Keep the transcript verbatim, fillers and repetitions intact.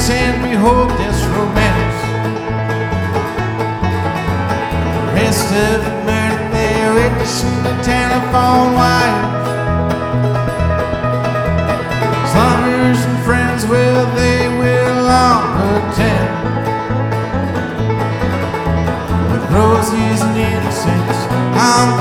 dance and behold this romance. The rest of the night they're witnessing the telephone wires. Slummers and friends, well, they will all attend. With roses and innocence, I'm